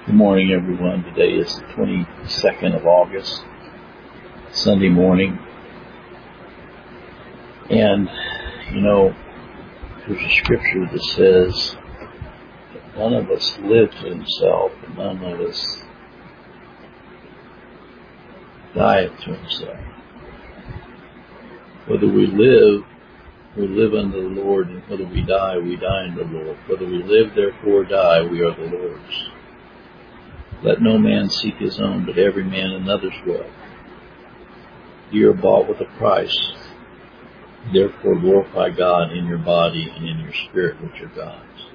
Good morning, everyone. Today is the 22nd of August, Sunday morning. And, there's a scripture that says that none of us live to himself and none of us die to himself. Whether we live unto the Lord, and whether we die unto the Lord. Whether we live, therefore die, we are the Lord's. Let no man seek his own, but every man another's will. You are bought with a price. Therefore glorify God in your body and in your spirit, which are God's.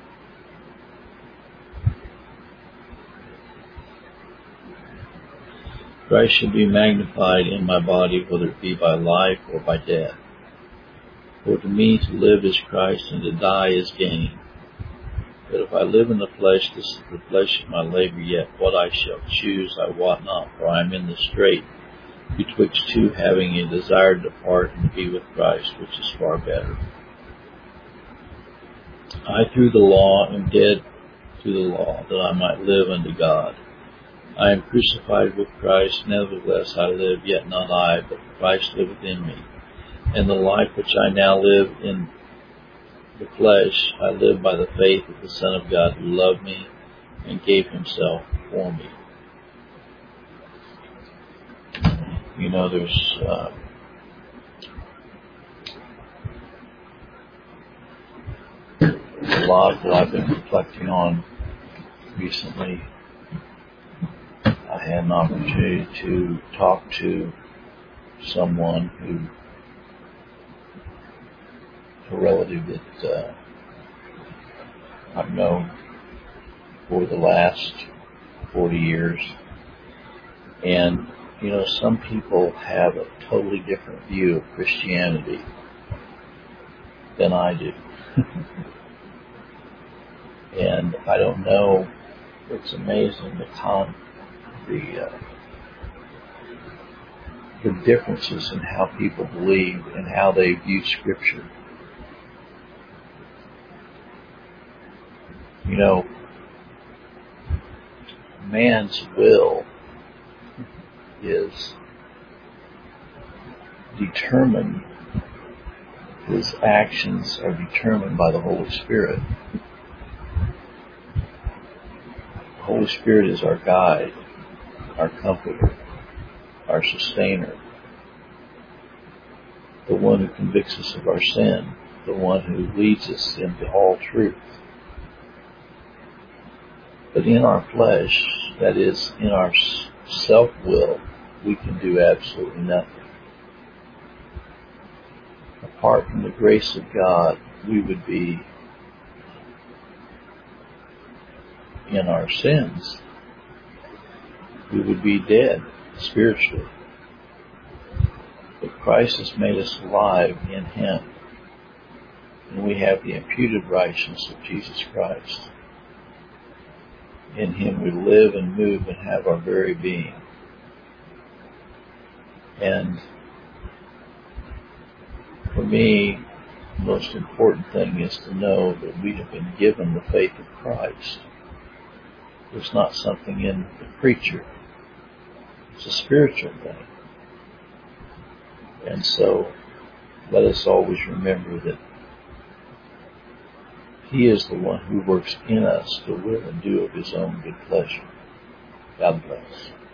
Christ should be magnified in my body, whether it be by life or by death. For to me to live is Christ, and to die is gain. But if I live in the flesh, this is the flesh of my labor, yet what I shall choose I wot not, for I am in the strait betwixt two, having a desire to depart and be with Christ, which is far better. I through the law am dead to the law, that I might live unto God. I am crucified with Christ, nevertheless I live, yet not I, but Christ liveth in me. And the life which I now live in the flesh, I live by the faith of the Son of God, who loved me and gave himself for me. There's a lot that I've been reflecting on recently. I had an opportunity to talk to someone a relative that I've known for the last 40 years. And, some people have a totally different view of Christianity than I do. And I don't know, it's amazing the differences in how people believe and how they view Scripture. Man's will is determined, his actions are determined by the Holy Spirit. The Holy Spirit is our guide, our comforter, our sustainer, the one who convicts us of our sin, the one who leads us into all truth. But in our flesh, that is, in our self-will, we can do absolutely nothing. Apart from the grace of God, we would be in our sins. We would be dead spiritually. But Christ has made us alive in Him, and we have the imputed righteousness of Jesus Christ. In Him we live and move and have our very being. And for me, the most important thing is to know that we have been given the faith of Christ. It's not something in the preacher. It's a spiritual thing. And so, let us always remember that He is the one who works in us to will and do of His own good pleasure. God bless.